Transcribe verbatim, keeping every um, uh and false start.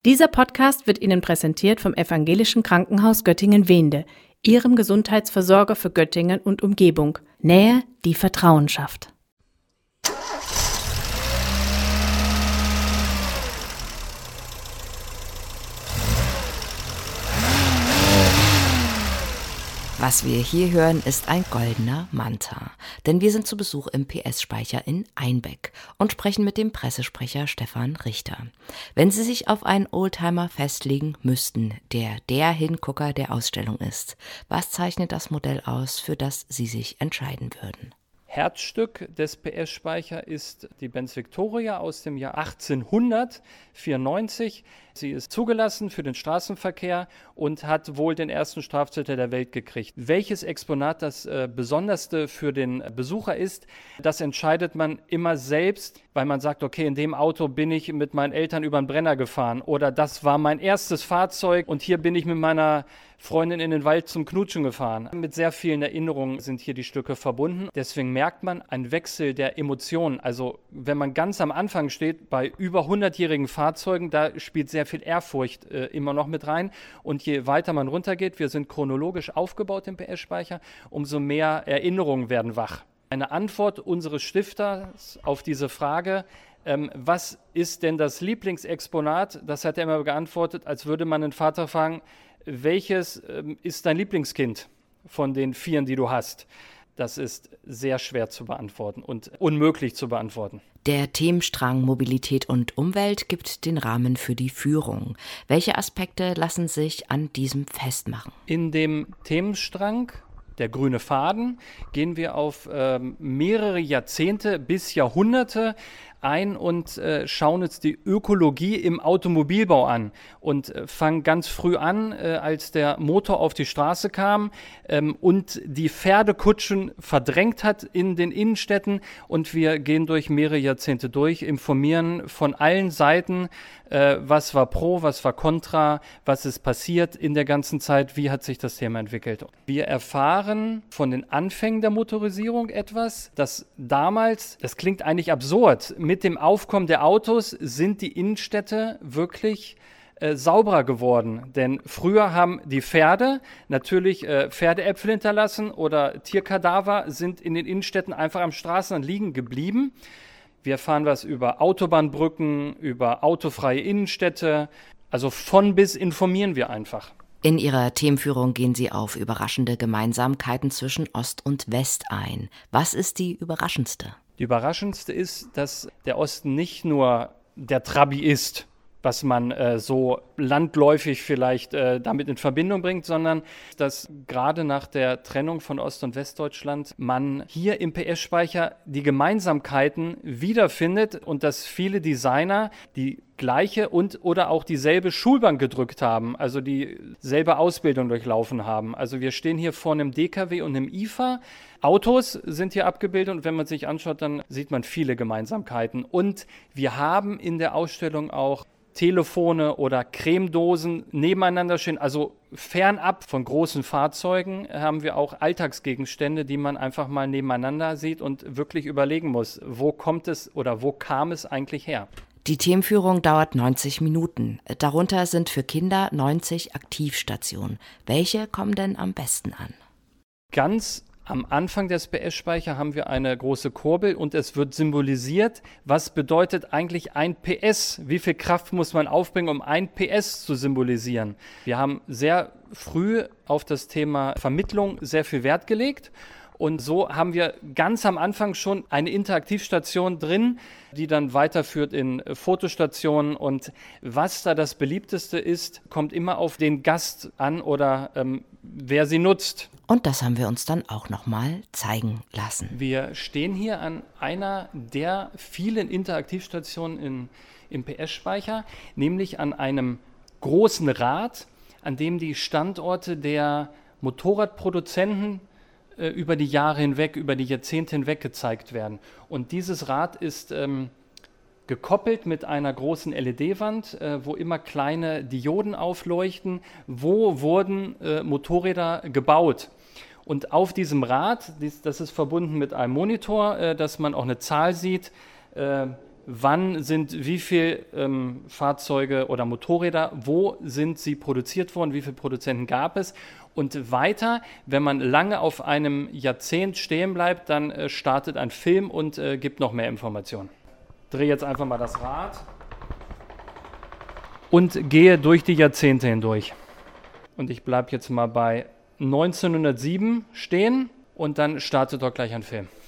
Dieser Podcast wird Ihnen präsentiert vom Evangelischen Krankenhaus Göttingen-Wehnde, Ihrem Gesundheitsversorger für Göttingen und Umgebung. Nähe, die Vertrauen schafft. Was wir hier hören, ist ein goldener Manta, denn wir sind zu Besuch im P S-Speicher in Einbeck und sprechen mit dem Pressesprecher Stefan Richter. Wenn Sie sich auf einen Oldtimer festlegen müssten, der der Hingucker der Ausstellung ist, was zeichnet das Modell aus, für das Sie sich entscheiden würden? Herzstück des P S-Speicher ist die Benz Victoria aus dem Jahr achtzehnhundertvierundneunzig. Sie ist zugelassen für den Straßenverkehr und hat wohl den ersten Strafzettel der Welt gekriegt. Welches Exponat das äh, Besonderste für den Besucher ist, das entscheidet man immer selbst, weil man sagt, okay, in dem Auto bin ich mit meinen Eltern über den Brenner gefahren oder das war mein erstes Fahrzeug und hier bin ich mit meiner Freundin in den Wald zum Knutschen gefahren. Mit sehr vielen Erinnerungen sind hier die Stücke verbunden. Deswegen merkt man einen Wechsel der Emotionen. Also wenn man ganz am Anfang steht, bei über hundertjährigen Fahrzeugen, da spielt sehr viel Ehrfurcht äh, immer noch mit rein. Und je weiter man runtergeht, wir sind chronologisch aufgebaut im P S-Speicher, umso mehr Erinnerungen werden wach. Eine Antwort unseres Stifters auf diese Frage, ähm, was ist denn das Lieblingsexponat? Das hat er immer geantwortet, als würde man einen Vater fragen, welches ähm, ist dein Lieblingskind von den vieren, die du hast? Das ist sehr schwer zu beantworten und unmöglich zu beantworten. Der Themenstrang Mobilität und Umwelt gibt den Rahmen für die Führung. Welche Aspekte lassen sich an diesem festmachen? In dem Themenstrang, der grüne Faden, gehen wir auf ähm, mehrere Jahrzehnte bis Jahrhunderte ein und äh, schauen uns die Ökologie im Automobilbau an und äh, fangen ganz früh an, äh, als der Motor auf die Straße kam ähm, und die Pferdekutschen verdrängt hat in den Innenstädten, und wir gehen durch mehrere Jahrzehnte durch, informieren von allen Seiten, äh, was war pro, was war kontra, was ist passiert in der ganzen Zeit, wie hat sich das Thema entwickelt. Wir erfahren von den Anfängen der Motorisierung etwas, das damals, das klingt eigentlich absurd, mit dem Aufkommen der Autos sind die Innenstädte wirklich äh, sauberer geworden. Denn früher haben die Pferde natürlich äh, Pferdeäpfel hinterlassen oder Tierkadaver sind in den Innenstädten einfach am Straßenrand liegen geblieben. Wir erfahren was über Autobahnbrücken, über autofreie Innenstädte. Also von bis informieren wir einfach. In Ihrer Themenführung gehen Sie auf überraschende Gemeinsamkeiten zwischen Ost und West ein. Was ist die überraschendste? Die überraschendste ist, dass der Osten nicht nur der Trabi ist, was man äh, so landläufig vielleicht äh, damit in Verbindung bringt, sondern dass gerade nach der Trennung von Ost- und Westdeutschland man hier im P S-Speicher die Gemeinsamkeiten wiederfindet und dass viele Designer die gleiche und oder auch dieselbe Schulbank gedrückt haben, also dieselbe Ausbildung durchlaufen haben. Also wir stehen hier vor einem D K W und einem I F A. Autos sind hier abgebildet und wenn man sich anschaut, dann sieht man viele Gemeinsamkeiten. Und wir haben in der Ausstellung auch Telefone oder Cremedosen nebeneinander stehen. Also fernab von großen Fahrzeugen haben wir auch Alltagsgegenstände, die man einfach mal nebeneinander sieht und wirklich überlegen muss, wo kommt es oder wo kam es eigentlich her? Die Themenführung dauert neunzig Minuten. Darunter sind für Kinder neunzig Aktivstationen. Welche kommen denn am besten an? Ganz am Anfang des P S-Speicher haben wir eine große Kurbel und es wird symbolisiert, was bedeutet eigentlich ein P S? Wie viel Kraft muss man aufbringen, um ein P S zu symbolisieren? Wir haben sehr früh auf das Thema Vermittlung sehr viel Wert gelegt. Und so haben wir ganz am Anfang schon eine Interaktivstation drin, die dann weiterführt in Fotostationen. Und was da das beliebteste ist, kommt immer auf den Gast an oder ähm, wer sie nutzt. Und das haben wir uns dann auch nochmal zeigen lassen. Wir stehen hier an einer der vielen Interaktivstationen in, im P S-Speicher, nämlich an einem großen Rad, an dem die Standorte der Motorradproduzenten über die Jahre hinweg, über die Jahrzehnte hinweg gezeigt werden. Und dieses Rad ist ähm, gekoppelt mit einer großen L E D-Wand, äh, wo immer kleine Dioden aufleuchten. Wo wurden äh, Motorräder gebaut? Und auf diesem Rad, dies, das ist verbunden mit einem Monitor, äh, dass man auch eine Zahl sieht, äh, wann sind wie viele ähm, Fahrzeuge oder Motorräder, wo sind sie produziert worden, wie viele Produzenten gab es. Und weiter, wenn man lange auf einem Jahrzehnt stehen bleibt, dann äh, startet ein Film und äh, gibt noch mehr Informationen. Ich drehe jetzt einfach mal das Rad und gehe durch die Jahrzehnte hindurch. Und ich bleibe jetzt mal bei neunzehnhundertsieben stehen und dann startet dort gleich ein Film.